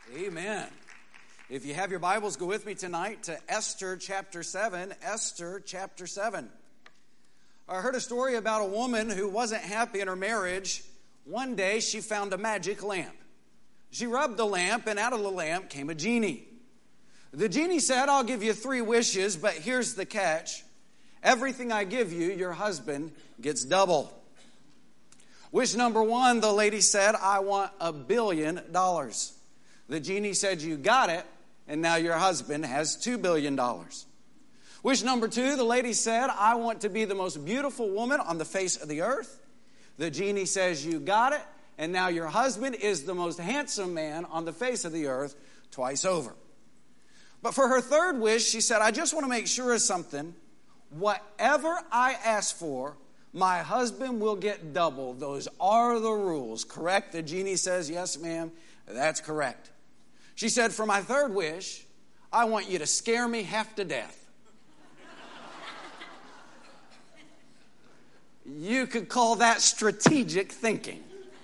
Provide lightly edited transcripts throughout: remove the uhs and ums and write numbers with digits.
Amen. If you have your Bibles, go with me tonight to Esther chapter 7. Esther chapter 7. I heard a story about a woman who wasn't happy in her marriage. One day she found a magic lamp. She rubbed the lamp, and out of the lamp came a genie. The genie said, "I'll give you 3 wishes, but here's the catch. Everything I give you, your husband gets double." Wish number 1, the lady said, "I want $1 billion." The genie said, "You got it, and now your husband has $2 billion. Wish number 2, the lady said, "I want to be the most beautiful woman on the face of the earth." The genie says, "You got it, and now your husband is the most handsome man on the face of the earth twice over." But for her 3rd wish, she said, "I just want to make sure of something. Whatever I ask for, my husband will get double. Those are the rules, correct?" The genie says, "Yes, ma'am, that's correct." She said, "For my 3rd wish, I want you to scare me half to death." You could call that strategic thinking.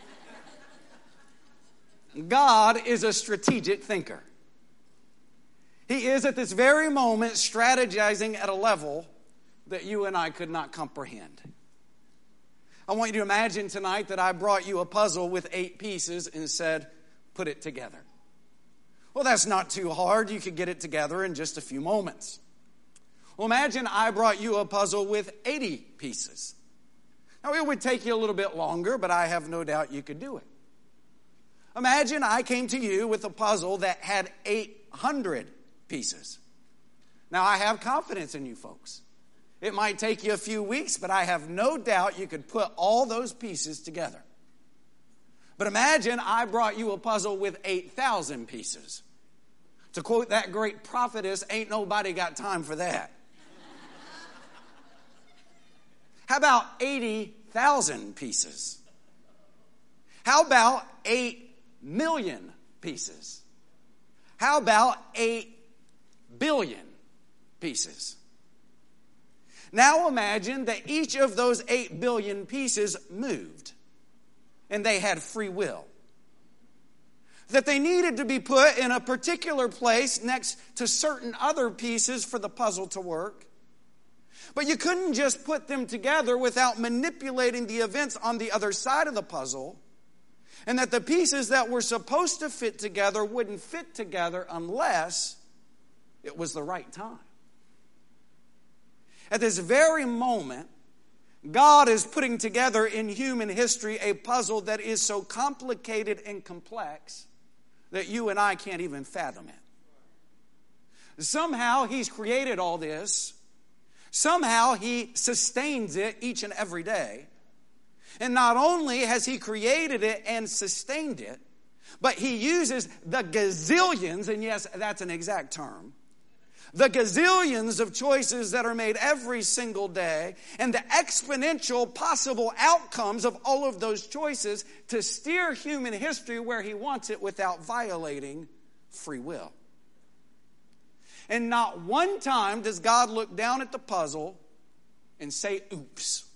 God is a strategic thinker. He is at this very moment strategizing at a level that you and I could not comprehend. I want you to imagine tonight that I brought you a puzzle with 8 pieces and said, "Put it together." Well, that's not too hard. You could get it together in just a few moments. Well, imagine I brought you a puzzle with 80 pieces. Now, it would take you a little bit longer, but I have no doubt you could do it. Imagine I came to you with a puzzle that had 800 pieces. Now, I have confidence in you folks. It might take you a few weeks, but I have no doubt you could put all those pieces together. But imagine I brought you a puzzle with 8,000 pieces. To quote that great prophetess, ain't nobody got time for that. How about 80,000 pieces? How about 8 million pieces? How about 8 billion pieces? Now imagine that each of those 8 billion pieces moved, and they had free will. That they needed to be put in a particular place next to certain other pieces for the puzzle to work. But you couldn't just put them together without manipulating the events on the other side of the puzzle, and that the pieces that were supposed to fit together wouldn't fit together unless it was the right time. At this very moment, God is putting together in human history a puzzle that is so complicated and complex that you and I can't even fathom it. Somehow He's created all this. Somehow He sustains it each and every day. And not only has He created it and sustained it, but He uses the gazillions, and yes, that's an exact term, the gazillions of choices that are made every single day, and the exponential possible outcomes of all of those choices to steer human history where He wants it without violating free will. And not one time does God look down at the puzzle and say, "Oops.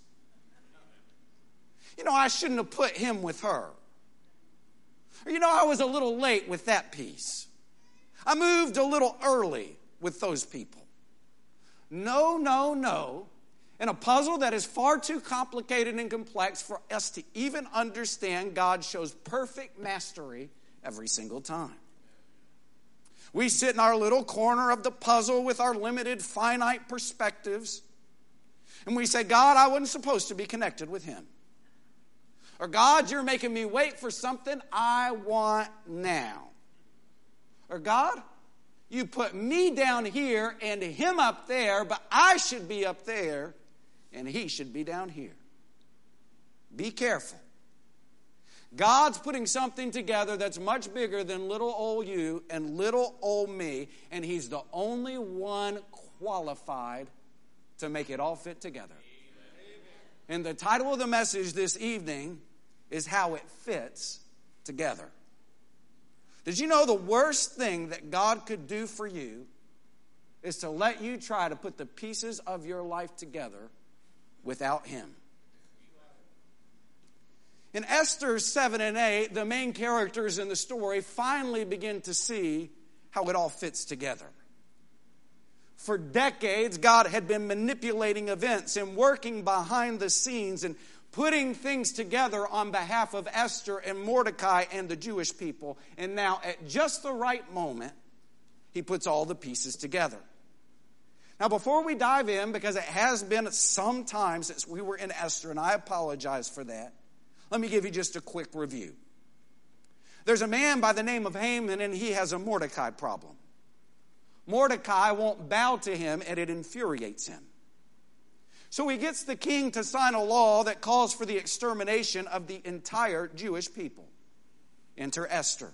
I shouldn't have put him with her." Or, I was a little late with that piece. I moved a little early with those people. No, no, no. In a puzzle that is far too complicated and complex for us to even understand, God shows perfect mastery every single time. We sit in our little corner of the puzzle with our limited, finite perspectives, and we say, "God, I wasn't supposed to be connected with him." Or, "God, you're making me wait for something I want now." Or, "God, you put me down here and him up there, but I should be up there and he should be down here." Be careful. God's putting something together that's much bigger than little old you and little old me, and He's the only one qualified to make it all fit together. Amen. And the title of the message this evening is How It Fits Together. Did you know the worst thing that God could do for you is to let you try to put the pieces of your life together without Him? In Esther 7 and 8, the main characters in the story finally begin to see how it all fits together. For decades, God had been manipulating events and working behind the scenes and putting things together on behalf of Esther and Mordecai and the Jewish people. And now, at just the right moment, he puts all the pieces together. Now, before we dive in, because it has been some time since we were in Esther, and I apologize for that, let me give you just a quick review. There's a man by the name of Haman, and he has a Mordecai problem. Mordecai won't bow to him, and it infuriates him. So he gets the king to sign a law that calls for the extermination of the entire Jewish people. Enter Esther.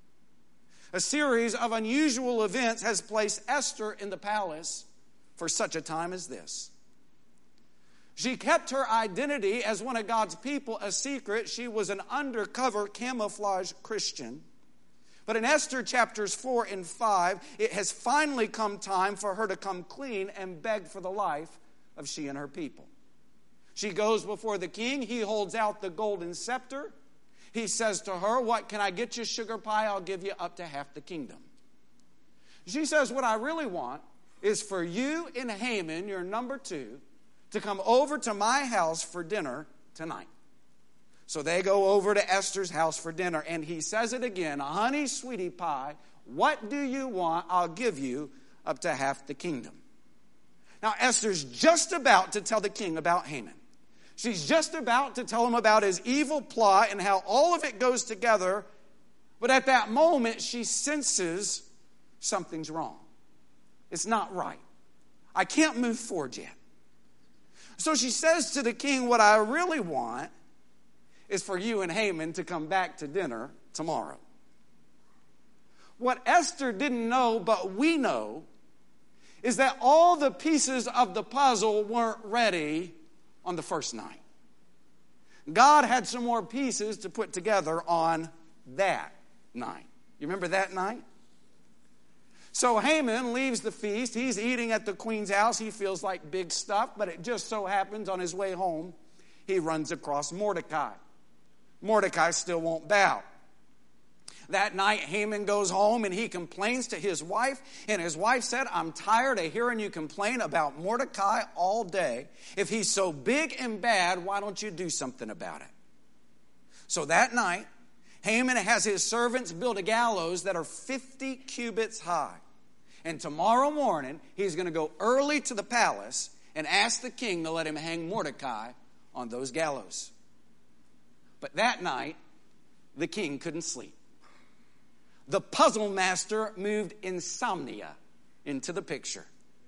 A series of unusual events has placed Esther in the palace for such a time as this. She kept her identity as one of God's people a secret. She was an undercover camouflage Christian. But in Esther chapters 4 and 5, it has finally come time for her to come clean and beg for the life of she and her people. She goes before the king. He holds out the golden scepter. He says to her, "What can I get you, sugar pie? I'll give you up to half the kingdom." She says, "What I really want is for you and Haman, your number 2, to come over to my house for dinner tonight." So they go over to Esther's house for dinner, and he says it again, "Honey, sweetie pie, what do you want? I'll give you up to half the kingdom." Now, Esther's just about to tell the king about Haman. She's just about to tell him about his evil plot and how all of it goes together. But at that moment, she senses something's wrong. It's not right. I can't move forward yet. So she says to the king, "What I really want is for you and Haman to come back to dinner tomorrow." What Esther didn't know, but we know, is that all the pieces of the puzzle weren't ready on the first night. God had some more pieces to put together on that night. You remember that night? So Haman leaves the feast. He's eating at the queen's house. He feels like big stuff, but it just so happens on his way home, he runs across Mordecai. Mordecai still won't bow. That night, Haman goes home and he complains to his wife. And his wife said, "I'm tired of hearing you complain about Mordecai all day. If he's so big and bad, why don't you do something about it?" So that night, Haman has his servants build a gallows that are 50 cubits high. And tomorrow morning, he's going to go early to the palace and ask the king to let him hang Mordecai on those gallows. But that night, the king couldn't sleep. The puzzle master moved insomnia into the picture.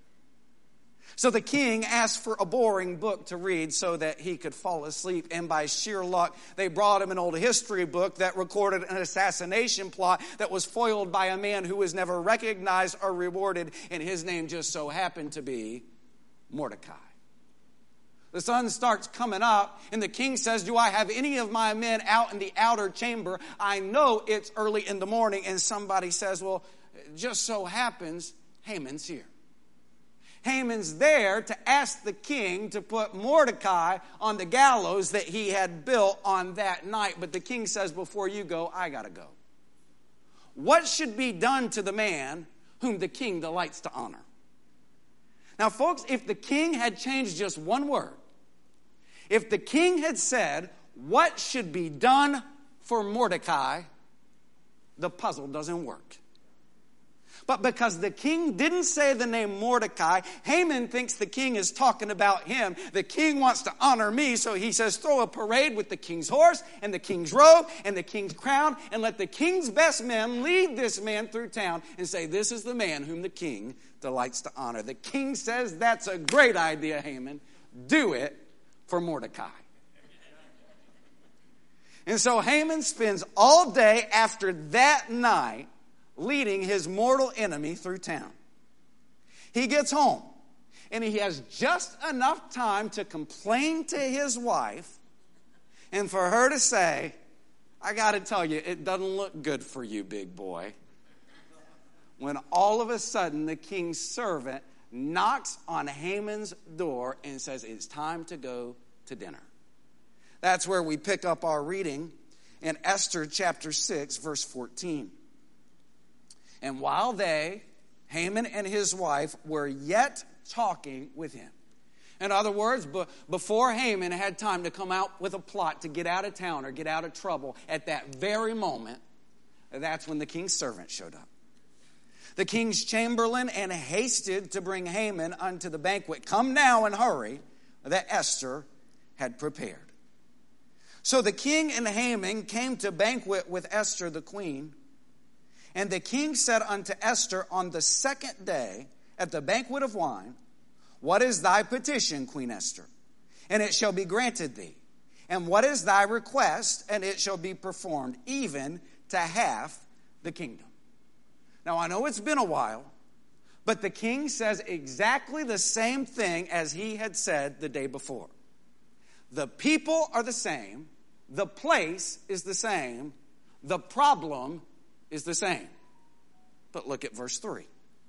So the king asked for a boring book to read so that he could fall asleep. And by sheer luck, they brought him an old history book that recorded an assassination plot that was foiled by a man who was never recognized or rewarded. And his name just so happened to be Mordecai. The sun starts coming up, and the king says, "Do I have any of my men out in the outer chamber? I know it's early in the morning." And somebody says, "Well, it just so happens Haman's here." Haman's there to ask the king to put Mordecai on the gallows that he had built on that night. But the king says, "Before you go, I got to go." What should be done to the man whom the king delights to honor? Now, folks, if the king had changed just one word, if the king had said, "What should be done for Mordecai?" the puzzle doesn't work. But because the king didn't say the name Mordecai, Haman thinks the king is talking about him. The king wants to honor me, so he says, "Throw a parade with the king's horse and the king's robe and the king's crown, and let the king's best men lead this man through town and say, 'This is the man whom the king delights to honor.'" The king says, "That's a great idea, Haman. Do it for Mordecai." And so Haman spends all day after that night leading his mortal enemy through town. He gets home, and he has just enough time to complain to his wife and for her to say, "I got to tell you, it doesn't look good for you, big boy." When all of a sudden the king's servant knocks on Haman's door and says, "It's time to go to dinner." That's where we pick up our reading in Esther chapter 6, verse 14. And while Haman and his wife, were yet talking with him. In other words, before Haman had time to come out with a plot to get out of town or get out of trouble, at that very moment, that's when the king's servant showed up. The king's chamberlain and hasted to bring Haman unto the banquet. Come now and hurry, that Esther had prepared. So the king and Haman came to banquet with Esther the queen. And the king said unto Esther on the second day at the banquet of wine, What is thy petition, Queen Esther? And it shall be granted thee. And what is thy request? And it shall be performed, even to half the kingdom. Now, I know it's been a while, but the king says exactly the same thing as he had said the day before. The people are the same. The place is the same. The problem is the same. But look at verse 3.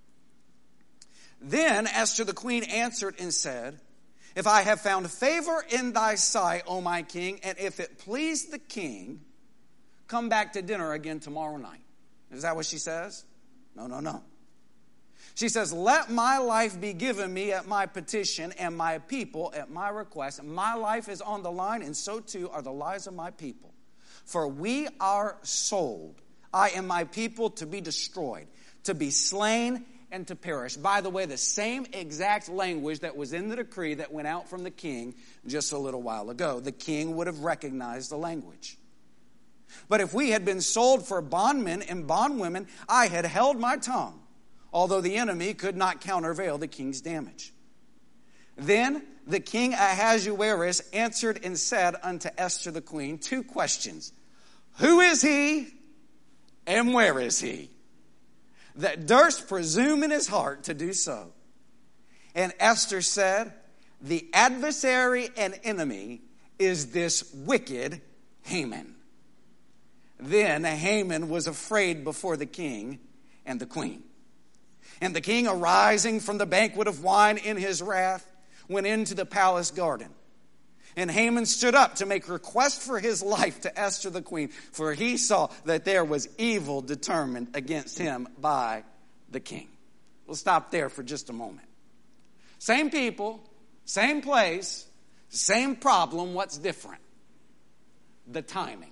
Then Esther the queen answered and said, If I have found favor in thy sight, O my king, and if it please the king, come back to dinner again tomorrow night. Is that what she says? No. She says, Let my life be given me at my petition and my people at my request. My life is on the line, and so too are the lives of my people. For we are sold, I and my people, to be destroyed, to be slain, and to perish. By the way, the same exact language that was in the decree that went out from the king just a little while ago. The king would have recognized the language. But if we had been sold for bondmen and bondwomen, I had held my tongue, although the enemy could not countervail the king's damage. Then the king Ahasuerus answered and said unto Esther the queen 2 questions. Who is he and where is he that durst presume in his heart to do so? And Esther said, The adversary and enemy is this wicked Haman. Then Haman was afraid before the king and the queen. And the king, arising from the banquet of wine in his wrath, went into the palace garden. And Haman stood up to make request for his life to Esther the queen, for he saw that there was evil determined against him by the king. We'll stop there for just a moment. Same people, same place, same problem. What's different? The timing.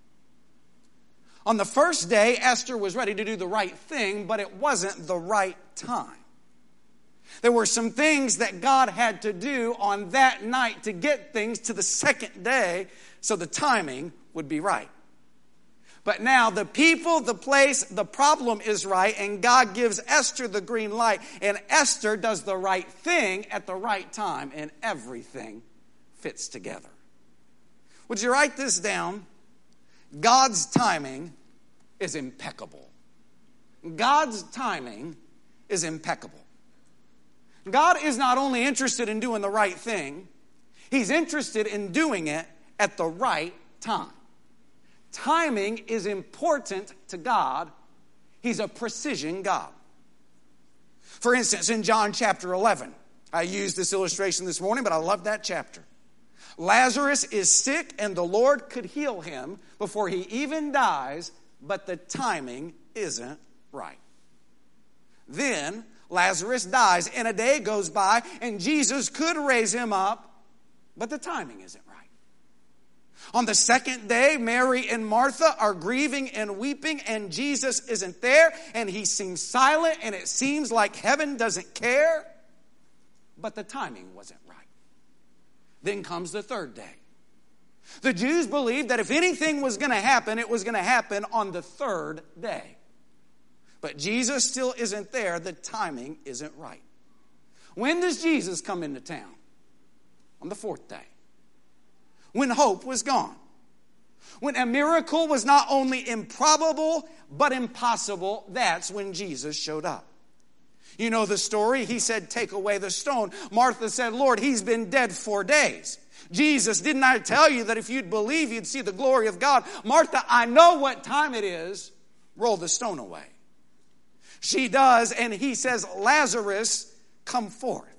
On the first day, Esther was ready to do the right thing, but it wasn't the right time. There were some things that God had to do on that night to get things to the second day so the timing would be right. But now the people, the place, the problem is right, and God gives Esther the green light, and Esther does the right thing at the right time, and everything fits together. Would you write this down? God's timing is impeccable. God's timing is impeccable. God is not only interested in doing the right thing, He's interested in doing it at the right time. Timing is important to God. He's a precision God. For instance, in John chapter 11, I used this illustration this morning, but I love that chapter. Lazarus is sick and the Lord could heal him before he even dies, but the timing isn't right. Then Lazarus dies and a day goes by and Jesus could raise him up, but the timing isn't right. On the second day, Mary and Martha are grieving and weeping and Jesus isn't there and he seems silent and it seems like heaven doesn't care, but the timing wasn't right. Then comes the third day. The Jews believed that if anything was going to happen, it was going to happen on the third day. But Jesus still isn't there. The timing isn't right. When does Jesus come into town? On the fourth day. When hope was gone. When a miracle was not only improbable, but impossible, that's when Jesus showed up. You know the story. He said, take away the stone. Martha said, Lord, he's been dead 4 days. Jesus, didn't I tell you that if you'd believe, you'd see the glory of God? Martha, I know what time it is. Roll the stone away. She does, and he says, Lazarus, come forth.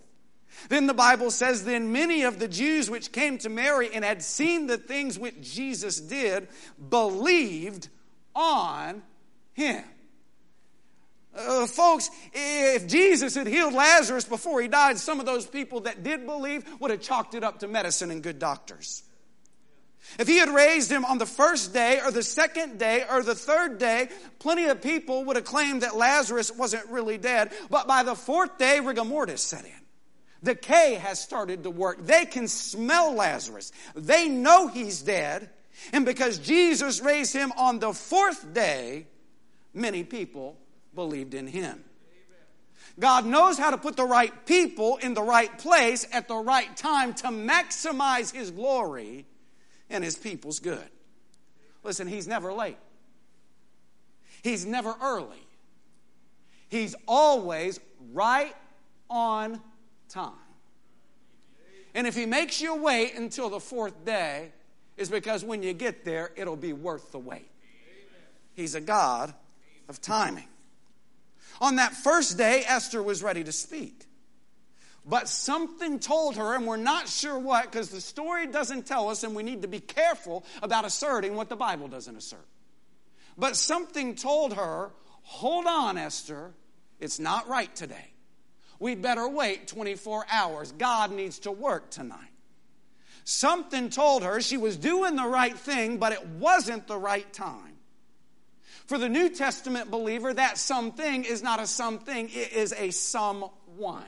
Then the Bible says, then many of the Jews which came to Mary and had seen the things which Jesus did, believed on him. Folks, if Jesus had healed Lazarus before he died, some of those people that did believe would have chalked it up to medicine and good doctors. If he had raised him on the first day or the second day or the third day, plenty of people would have claimed that Lazarus wasn't really dead. But by the fourth day, rigor mortis set in. Decay has started to work. They can smell Lazarus. They know he's dead. And because Jesus raised him on the fourth day, many people believed in him. God knows how to put the right people in the right place at the right time to maximize his glory and his people's good. Listen, he's never late. He's never early. He's always right on time. And if he makes you wait until the fourth day, it's because when you get there, it'll be worth the wait. He's a God of timing. On that first day, Esther was ready to speak. But something told her, and we're not sure what, because the story doesn't tell us, and we need to be careful about asserting what the Bible doesn't assert. But something told her, hold on, Esther, it's not right today. We'd better wait 24 hours. God needs to work tonight. Something told her she was doing the right thing, but it wasn't the right time. For the New Testament believer, that something is not a something, it is a someone.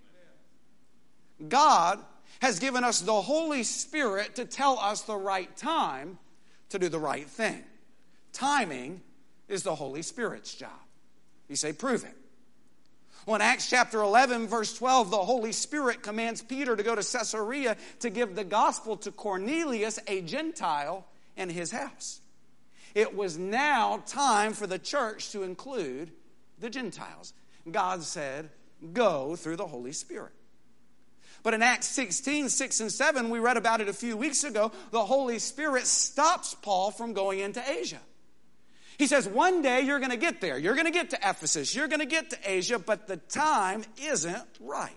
God has given us the Holy Spirit to tell us the right time to do the right thing. Timing is the Holy Spirit's job. You say, prove it. Well, in Acts chapter 11, verse 12, the Holy Spirit commands Peter to go to Caesarea to give the gospel to Cornelius, a Gentile, and his house. It was now time for the church to include the Gentiles. God said, go through the Holy Spirit. But in Acts 16, 6 and 7, we read about it a few weeks ago, the Holy Spirit stops Paul from going into Asia. He says, one day you're going to get there. You're going to get to Ephesus. You're going to get to Asia, but the time isn't right.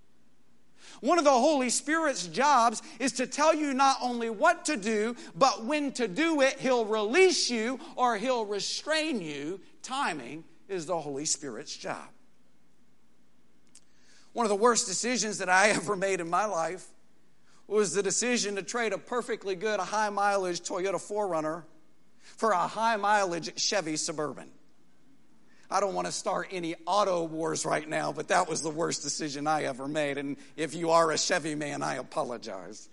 One of the Holy Spirit's jobs is to tell you not only what to do, but when to do it. He'll release you or he'll restrain you. Timing is the Holy Spirit's job. One of the worst decisions that I ever made in my life was the decision to trade a perfectly good high-mileage Toyota 4Runner for a high-mileage Chevy Suburban. I don't want to start any auto wars right now, but that was the worst decision I ever made. And if you are a Chevy man, I apologize.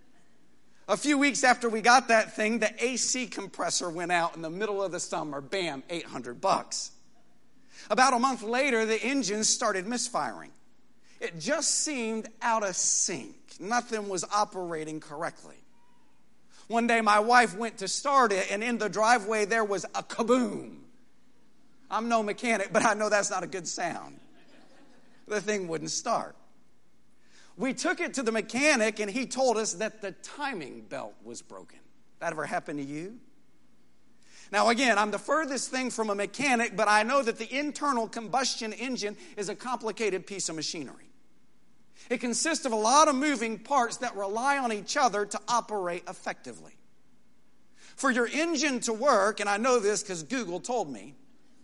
A few weeks after we got that thing, the AC compressor went out in the middle of the summer. Bam, $800. About a month later, the engine started misfiring. It just seemed out of sync. Nothing was operating correctly. One day my wife went to start it, and in the driveway there was a kaboom. I'm no mechanic, but I know that's not a good sound. The thing wouldn't start. We took it to the mechanic, and he told us that the timing belt was broken. That ever happened to you? Now again, I'm the furthest thing from a mechanic, but I know that the internal combustion engine is a complicated piece of machinery. It consists of a lot of moving parts that rely on each other to operate effectively. For your engine to work, and I know this because Google told me,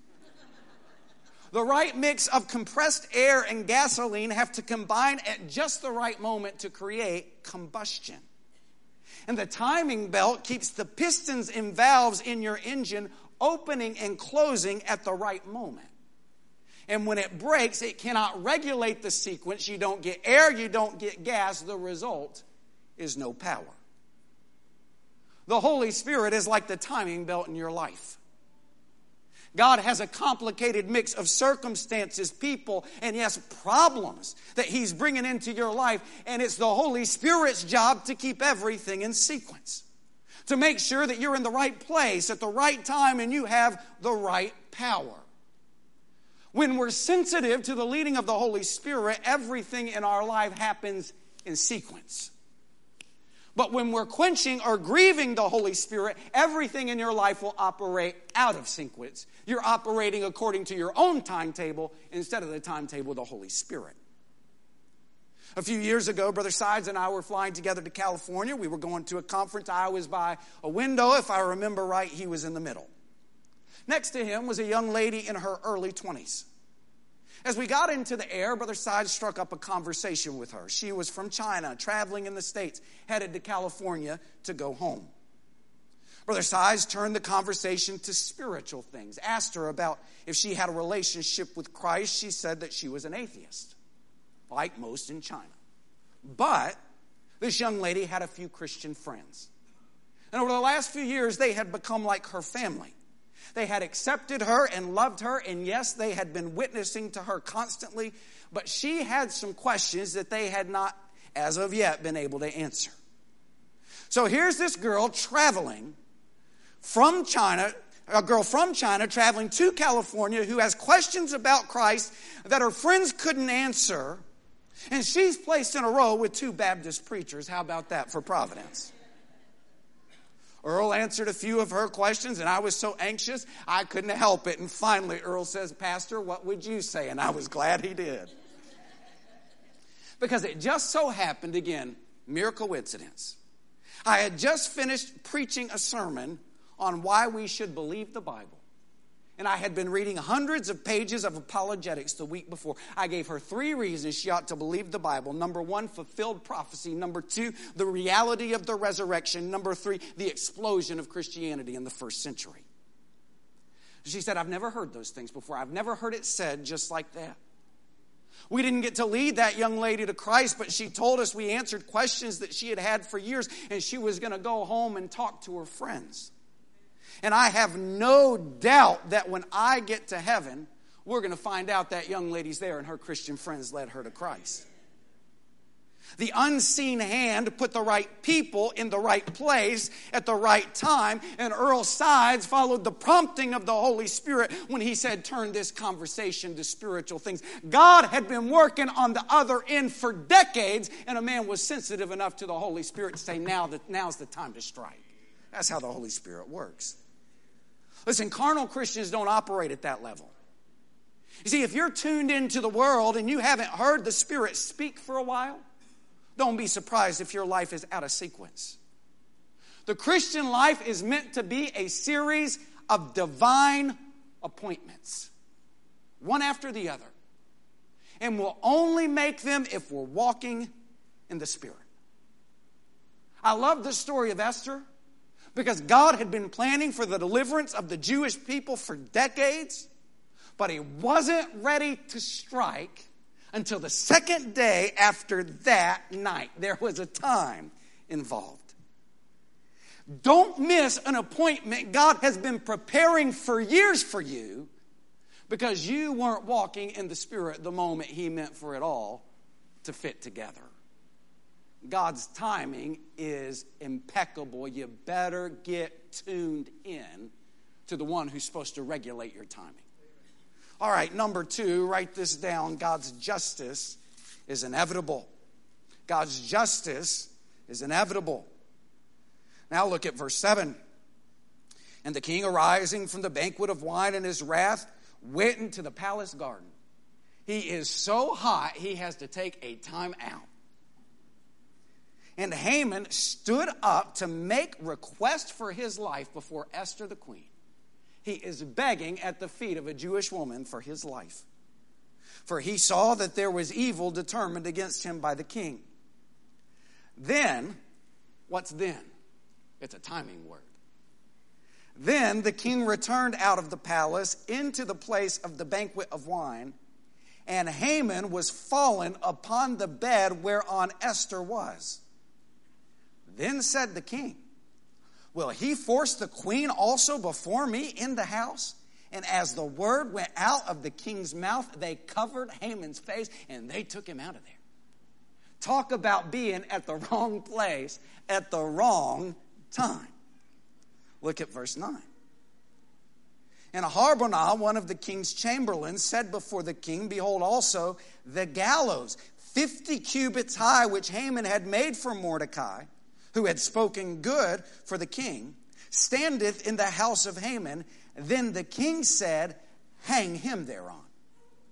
the right mix of compressed air and gasoline have to combine at just the right moment to create combustion. And the timing belt keeps the pistons and valves in your engine opening and closing at the right moment. And when it breaks, it cannot regulate the sequence. You don't get air, you don't get gas. The result is no power. The Holy Spirit is like the timing belt in your life. God has a complicated mix of circumstances, people, and yes, problems that He's bringing into your life. And it's the Holy Spirit's job to keep everything in sequence. To make sure that you're in the right place at the right time and you have the right power. When we're sensitive to the leading of the Holy Spirit, everything in our life happens in sequence. But when we're quenching or grieving the Holy Spirit, everything in your life will operate out of sequence. You're operating according to your own timetable instead of the timetable of the Holy Spirit. A few years ago, Brother Sides and I were flying together to California. We were going to a conference. I was by a window. If I remember right, he was in the middle. Next to him was a young lady in her early 20s. As we got into the air, Brother Sides struck up a conversation with her. She was from China, traveling in the States, headed to California to go home. Brother Sides turned the conversation to spiritual things, asked her about if she had a relationship with Christ. She said that she was an atheist, like most in China. But this young lady had a few Christian friends. And over the last few years, they had become like her family. They had accepted her and loved her, and yes, they had been witnessing to her constantly, but she had some questions that they had not, as of yet, been able to answer. So here's this girl traveling from China, a girl from China traveling to California who has questions about Christ that her friends couldn't answer, and she's placed in a row with two Baptist preachers. How about that for Providence? Earl answered a few of her questions, and I was so anxious, I couldn't help it. And finally, Earl says, "Pastor, what would you say?" And I was glad he did. Because it just so happened, again, mere coincidence. I had just finished preaching a sermon on why we should believe the Bible. And I had been reading hundreds of pages of apologetics the week before. I gave her 3 reasons she ought to believe the Bible. Number 1, fulfilled prophecy. Number 2, the reality of the resurrection. Number 3, the explosion of Christianity in the first century. She said, "I've never heard those things before. I've never heard it said just like that." We didn't get to lead that young lady to Christ, but she told us we answered questions that she had had for years, and she was going to go home and talk to her friends. And I have no doubt that when I get to heaven, we're going to find out that young lady's there and her Christian friends led her to Christ. The unseen hand put the right people in the right place at the right time. And Earl Sides followed the prompting of the Holy Spirit when he said, "Turn this conversation to spiritual things." God had been working on the other end for decades, and a man was sensitive enough to the Holy Spirit to say, now's the time to strike. That's how the Holy Spirit works. Listen, carnal Christians don't operate at that level. You see, if you're tuned into the world and you haven't heard the Spirit speak for a while, don't be surprised if your life is out of sequence. The Christian life is meant to be a series of divine appointments, one after the other. And we'll only make them if we're walking in the Spirit. I love the story of Esther, because God had been planning for the deliverance of the Jewish people for decades, but he wasn't ready to strike until the second day after that night. There was a time involved. Don't miss an appointment God has been preparing for years for you, because you weren't walking in the Spirit the moment he meant for it all to fit together. God's timing is impeccable. You better get tuned in to the one who's supposed to regulate your timing. All right, number 2, write this down. God's justice is inevitable. God's justice is inevitable. Now look at verse 7. "And the king, arising from the banquet of wine in his wrath, went into the palace garden." He is so hot, he has to take a time out. "And Haman stood up to make request for his life before Esther the queen." He is begging at the feet of a Jewish woman for his life. "For he saw that there was evil determined against him by the king." Then, what's then? It's a timing word. "Then the king returned out of the palace into the place of the banquet of wine, and Haman was fallen upon the bed whereon Esther was. Then said the king, Will he force the queen also before me in the house? And as the word went out of the king's mouth, they covered Haman's face and they took him out of there." Talk about being at the wrong place at the wrong time. Look at verse 9. "And Harbonah, one of the king's chamberlains, said before the king, Behold also the gallows, 50 cubits high, which Haman had made for Mordecai, who had spoken good for the king, standeth in the house of Haman. Then the king said, Hang him thereon."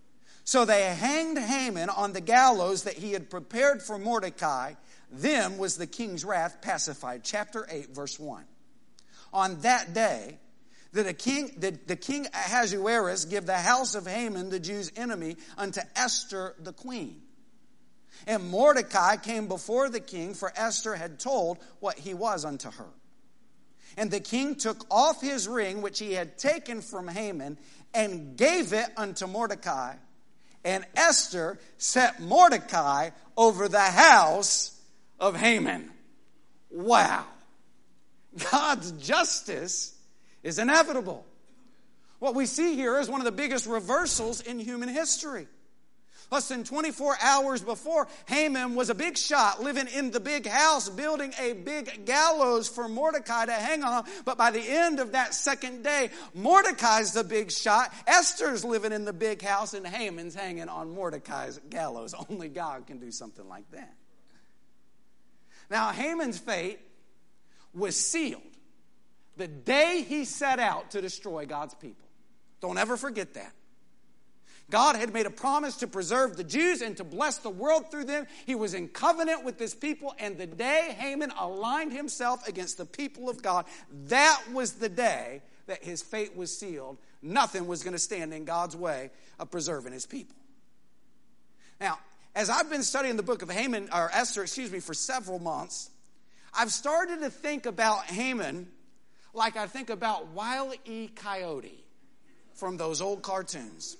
So they hanged Haman on the gallows that he had prepared for Mordecai. Then was the king's wrath pacified. Chapter 8, verse 1. On that day, the king Ahasuerus give the house of Haman, the Jews' enemy, unto Esther the queen. And Mordecai came before the king, for Esther had told what he was unto her. And the king took off his ring, which he had taken from Haman, and gave it unto Mordecai. And Esther set Mordecai over the house of Haman. Wow. God's justice is inevitable. What we see here is one of the biggest reversals in human history. Less than 24 hours before, Haman was a big shot, living in the big house, building a big gallows for Mordecai to hang on. But by the end of that second day, Mordecai's the big shot, Esther's living in the big house, and Haman's hanging on Mordecai's gallows. Only God can do something like that. Now, Haman's fate was sealed the day he set out to destroy God's people. Don't ever forget that. God had made a promise to preserve the Jews and to bless the world through them. He was in covenant with his people, and the day Haman aligned himself against the people of God, that was the day that his fate was sealed. Nothing was going to stand in God's way of preserving his people. Now, as I've been studying the book of Esther, for several months, I've started to think about Haman like I think about Wile E. Coyote from those old cartoons.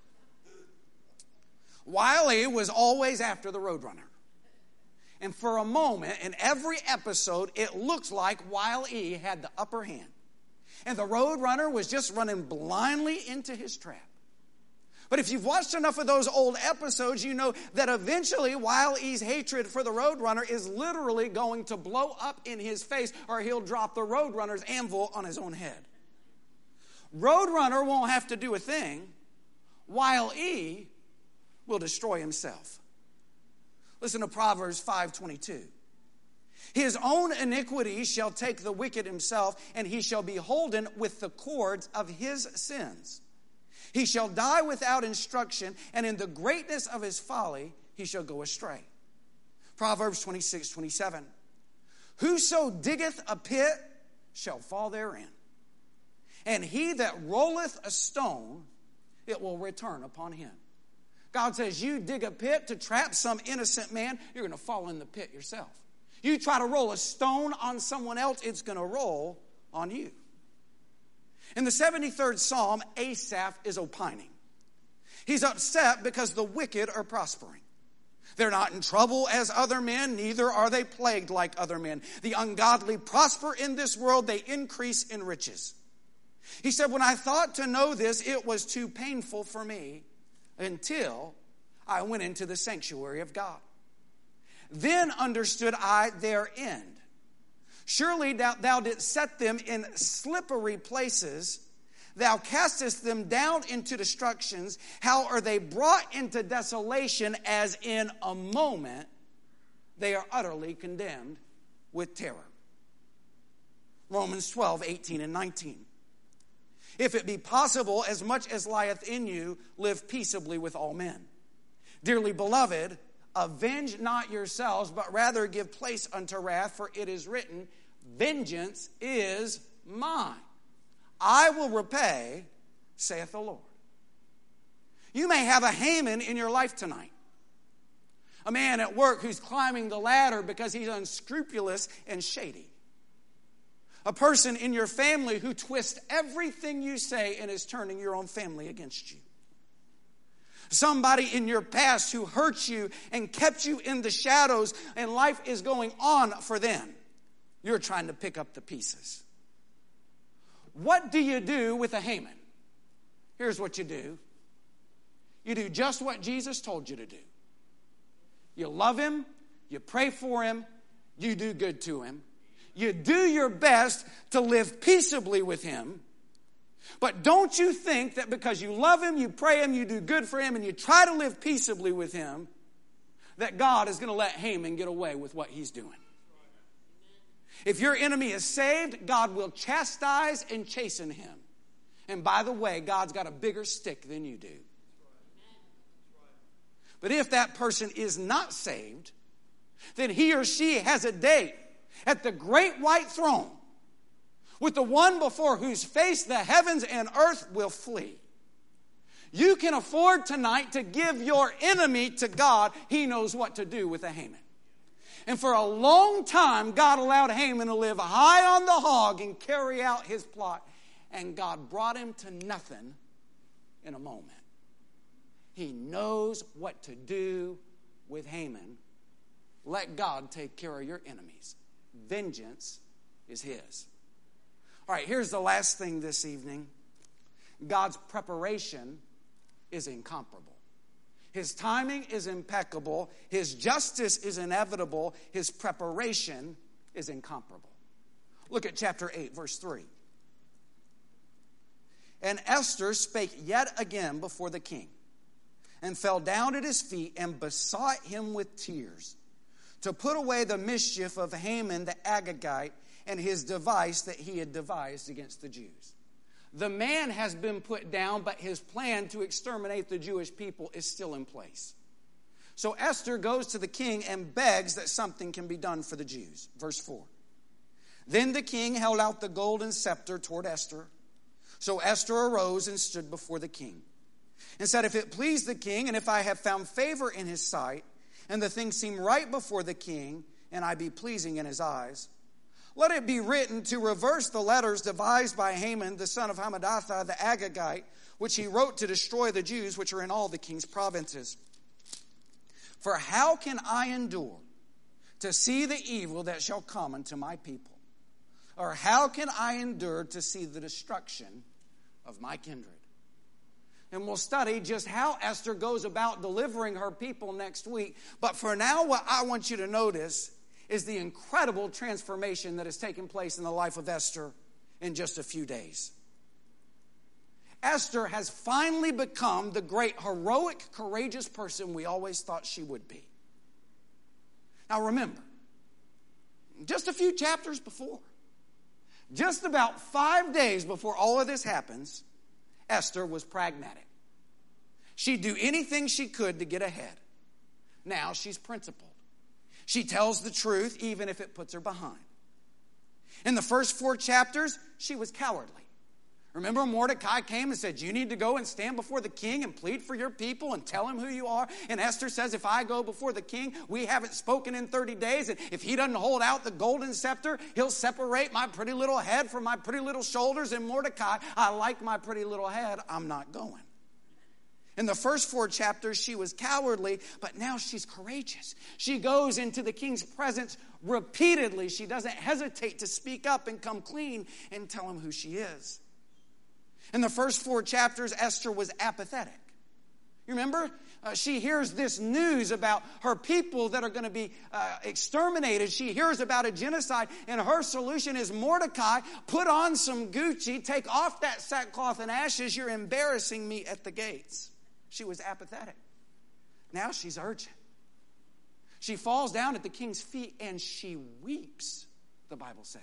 Wile E. was always after the Roadrunner. And for a moment, in every episode, it looks like Wile E. had the upper hand. And the Roadrunner was just running blindly into his trap. But if you've watched enough of those old episodes, you know that eventually Wile E.'s hatred for the Roadrunner is literally going to blow up in his face, or he'll drop the Roadrunner's anvil on his own head. Roadrunner won't have to do a thing. Wile E. will destroy himself. Listen to Proverbs 5:22. His own iniquity shall take the wicked himself, and he shall be holden with the cords of his sins. He shall die without instruction, and in the greatness of his folly he shall go astray. Proverbs 26:27. Whoso diggeth a pit shall fall therein, and he that rolleth a stone, it will return upon him. God says, you dig a pit to trap some innocent man, you're going to fall in the pit yourself. You try to roll a stone on someone else, it's going to roll on you. In the 73rd Psalm, Asaph is opining. He's upset because the wicked are prospering. They're not in trouble as other men, neither are they plagued like other men. The ungodly prosper in this world, they increase in riches. He said, when I thought to know this, it was too painful for me, until I went into the sanctuary of God. Then understood I their end. Surely thou didst set them in slippery places. Thou castest them down into destructions. How are they brought into desolation, as in a moment they are utterly condemned with terror. Romans 12:18 and 19. If it be possible, as much as lieth in you, live peaceably with all men. Dearly beloved, avenge not yourselves, but rather give place unto wrath, for it is written, vengeance is mine. I will repay, saith the Lord. You may have a Haman in your life tonight. A man at work who's climbing the ladder because he's unscrupulous and shady. A person in your family who twists everything you say and is turning your own family against you. Somebody in your past who hurt you and kept you in the shadows, and life is going on for them. You're trying to pick up the pieces. What do you do with a Haman? Here's what you do. You do just what Jesus told you to do. You love him, you pray for him, you do good to him. You do your best to live peaceably with him. But don't you think that because you love him, you pray him, you do good for him, and you try to live peaceably with him, that God is going to let Haman get away with what he's doing. If your enemy is saved, God will chastise and chasten him. And by the way, God's got a bigger stick than you do. But if that person is not saved, then he or she has a date at the great white throne with the one before whose face the heavens and earth will flee. You can afford tonight to give your enemy to God. He knows what to do with a Haman. And for a long time, God allowed Haman to live high on the hog and carry out his plot. And God brought him to nothing in a moment. He knows what to do with Haman. Let God take care of your enemies. Vengeance is his. All right, here's the last thing this evening. God's preparation is incomparable. His timing is impeccable. His justice is inevitable. His preparation is incomparable. Look at chapter 8, verse 3. And Esther spake yet again before the king, and fell down at his feet, and besought him with tears, to put away the mischief of Haman the Agagite, and his device that he had devised against the Jews. The man has been put down, but his plan to exterminate the Jewish people is still in place. So Esther goes to the king and begs that something can be done for the Jews. Verse 4. Then the king held out the golden scepter toward Esther. So Esther arose and stood before the king, and said, if it please the king, and if I have found favor in his sight, and the thing seem right before the king, and I be pleasing in his eyes, let it be written to reverse the letters devised by Haman, the son of Hammedatha, the Agagite, which he wrote to destroy the Jews which are in all the king's provinces. For how can I endure to see the evil that shall come unto my people? Or how can I endure to see the destruction of my kindred? And we'll study just how Esther goes about delivering her people next week. But for now, what I want you to notice is the incredible transformation that has taken place in the life of Esther in just a few days. Esther has finally become the great, heroic, courageous person we always thought she would be. Now remember, just a few chapters before, just about 5 days before all of this happens, Esther was pragmatic. She'd do anything she could to get ahead. Now she's principled. She tells the truth even if it puts her behind. In the first 4 chapters, she was cowardly. Remember, Mordecai came and said, you need to go and stand before the king and plead for your people and tell him who you are. And Esther says, if I go before the king, we haven't spoken in 30 days. And if he doesn't hold out the golden scepter, he'll separate my pretty little head from my pretty little shoulders. And Mordecai, I like my pretty little head. I'm not going. In the first 4 chapters, she was cowardly, but now she's courageous. She goes into the king's presence repeatedly. She doesn't hesitate to speak up and come clean and tell him who she is. In the first 4 chapters, Esther was apathetic. You remember? She hears this news about her people that are going to be exterminated. She hears about a genocide, and her solution is, Mordecai, put on some Gucci, take off that sackcloth and ashes. You're embarrassing me at the gates. She was apathetic. Now she's urgent. She falls down at the king's feet and she weeps, the Bible says.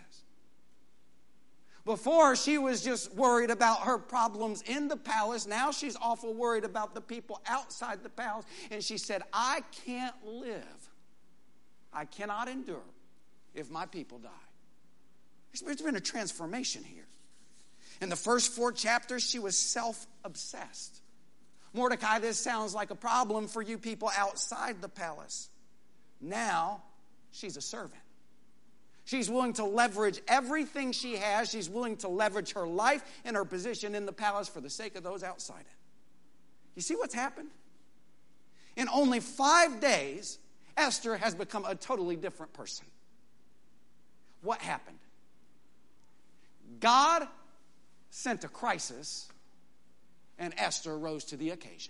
Before, she was just worried about her problems in the palace. Now she's awful worried about the people outside the palace. And she said, I can't live. I cannot endure if my people die. There's been a transformation here. In the first 4 chapters, she was self-obsessed. Mordecai, this sounds like a problem for you people outside the palace. Now, she's a servant. She's willing to leverage everything she has. She's willing to leverage her life and her position in the palace for the sake of those outside it. You see what's happened? In only 5 days, Esther has become a totally different person. What happened? God sent a crisis, and Esther rose to the occasion.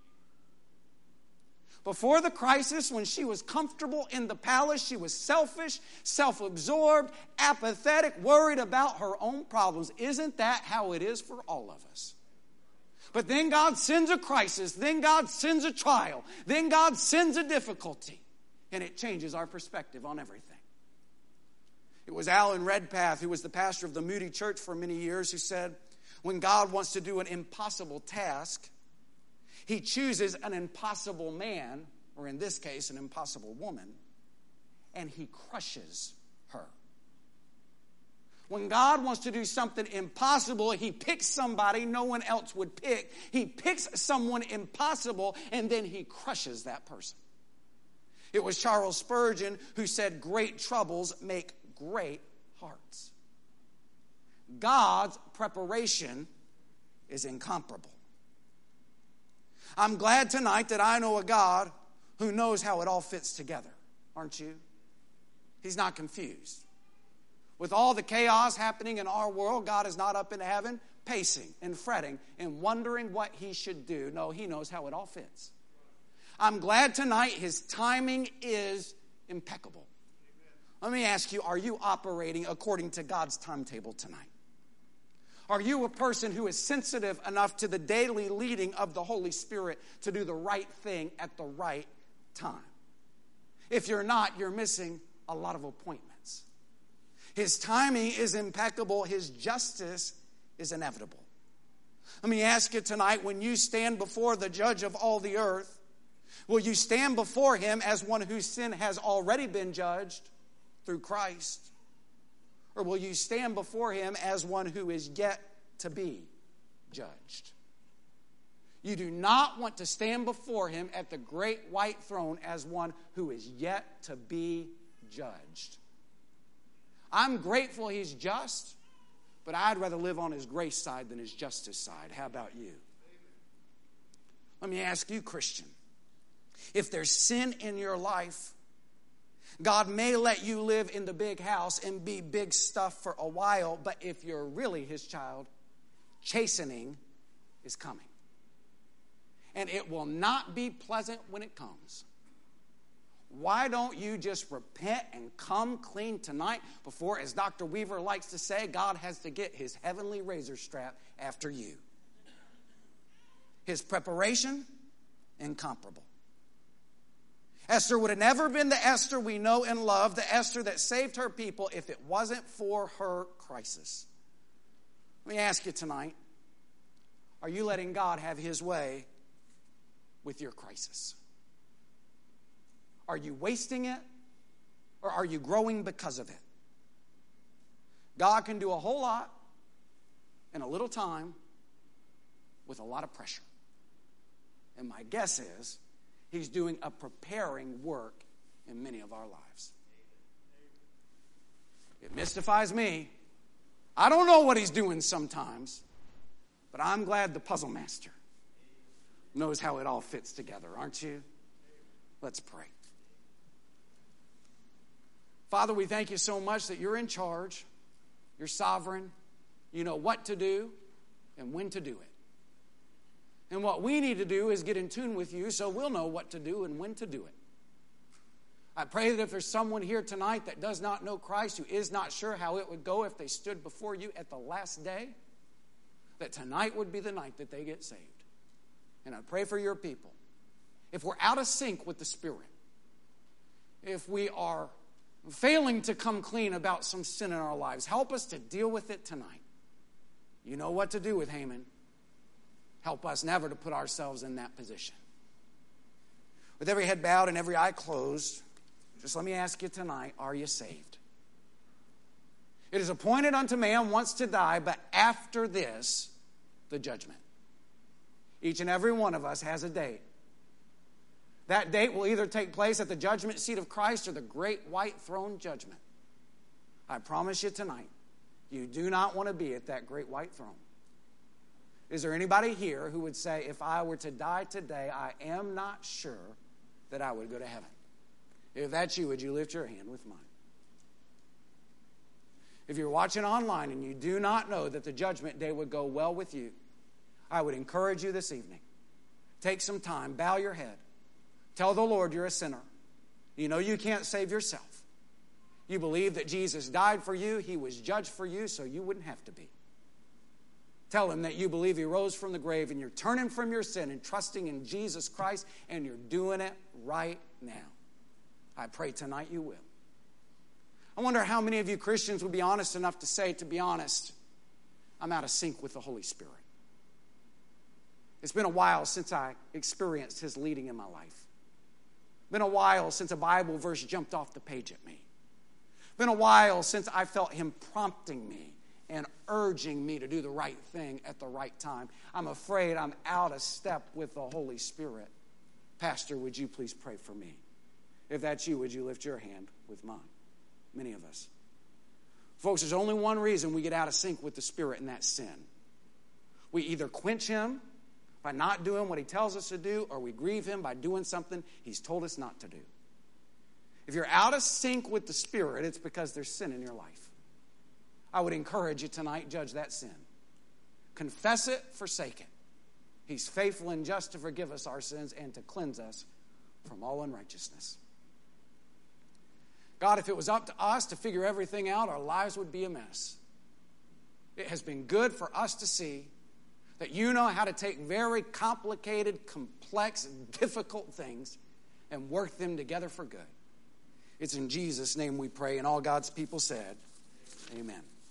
Before the crisis, when she was comfortable in the palace, she was selfish, self-absorbed, apathetic, worried about her own problems. Isn't that how it is for all of us? But then God sends a crisis, then God sends a trial, then God sends a difficulty, and it changes our perspective on everything. It was Alan Redpath, who was the pastor of the Moody Church for many years, who said, when God wants to do an impossible task, He chooses an impossible man, or in this case, an impossible woman, and he crushes her. When God wants to do something impossible, he picks somebody no one else would pick. He picks someone impossible, and then he crushes that person. It was Charles Spurgeon who said, "Great troubles make great hearts." God's preparation is incomparable. I'm glad tonight that I know a God who knows how it all fits together, aren't you? He's not confused. With all the chaos happening in our world, God is not up in heaven pacing and fretting and wondering what he should do. No, he knows how it all fits. I'm glad tonight his timing is impeccable. Let me ask you, are you operating according to God's timetable tonight? Are you a person who is sensitive enough to the daily leading of the Holy Spirit to do the right thing at the right time? If you're not, you're missing a lot of appointments. His timing is impeccable. His justice is inevitable. Let me ask you tonight, when you stand before the judge of all the earth, will you stand before him as one whose sin has already been judged through Christ? Or will you stand before him as one who is yet to be judged? You do not want to stand before him at the great white throne as one who is yet to be judged. I'm grateful he's just, but I'd rather live on his grace side than his justice side. How about you? Let me ask you, Christian, if there's sin in your life, God may let you live in the big house and be big stuff for a while, but if you're really his child, chastening is coming. And it will not be pleasant when it comes. Why don't you just repent and come clean tonight before, as Dr. Weaver likes to say, God has to get his heavenly razor strap after you. His preparation, incomparable. Esther would have never been the Esther we know and love, the Esther that saved her people, if it wasn't for her crisis. Let me ask you tonight, are you letting God have his way with your crisis? Are you wasting it, or are you growing because of it? God can do a whole lot in a little time with a lot of pressure. And my guess is he's doing a preparing work in many of our lives. It mystifies me. I don't know what he's doing sometimes, but I'm glad the puzzle master knows how it all fits together, aren't you? Let's pray. Father, we thank you so much that you're in charge, you're sovereign, you know what to do and when to do it. And what we need to do is get in tune with you so we'll know what to do and when to do it. I pray that if there's someone here tonight that does not know Christ, who is not sure how it would go if they stood before you at the last day, that tonight would be the night that they get saved. And I pray for your people. If we're out of sync with the Spirit, if we are failing to come clean about some sin in our lives, help us to deal with it tonight. You know what to do with Haman. Help us never to put ourselves in that position. With every head bowed and every eye closed, just let me ask you tonight, are you saved? It is appointed unto man once to die, but after this, the judgment. Each and every one of us has a date. That date will either take place at the judgment seat of Christ or the great white throne judgment. I promise you tonight, you do not want to be at that great white throne. Is there anybody here who would say, if I were to die today, I am not sure that I would go to heaven? If that's you, would you lift your hand with mine? If you're watching online and you do not know that the judgment day would go well with you, I would encourage you this evening. Take some time, bow your head. Tell the Lord you're a sinner. You know you can't save yourself. You believe that Jesus died for you, he was judged for you, so you wouldn't have to be. Tell him that you believe he rose from the grave and you're turning from your sin and trusting in Jesus Christ, and you're doing it right now. I pray tonight you will. I wonder how many of you Christians would be honest enough to say, to be honest, I'm out of sync with the Holy Spirit. It's been a while since I experienced his leading in my life. Been a while since a Bible verse jumped off the page at me. Been a while since I felt him prompting me and urging me to do the right thing at the right time. I'm afraid I'm out of step with the Holy Spirit. Pastor, would you please pray for me? If that's you, would you lift your hand with mine? Many of us. Folks, there's only one reason we get out of sync with the Spirit, and that's sin. We either quench him by not doing what he tells us to do, or we grieve him by doing something he's told us not to do. If you're out of sync with the Spirit, it's because there's sin in your life. I would encourage you tonight, judge that sin. Confess it, forsake it. He's faithful and just to forgive us our sins and to cleanse us from all unrighteousness. God, if it was up to us to figure everything out, our lives would be a mess. It has been good for us to see that you know how to take very complicated, complex, difficult things and work them together for good. It's in Jesus' name we pray, and all God's people said, amen.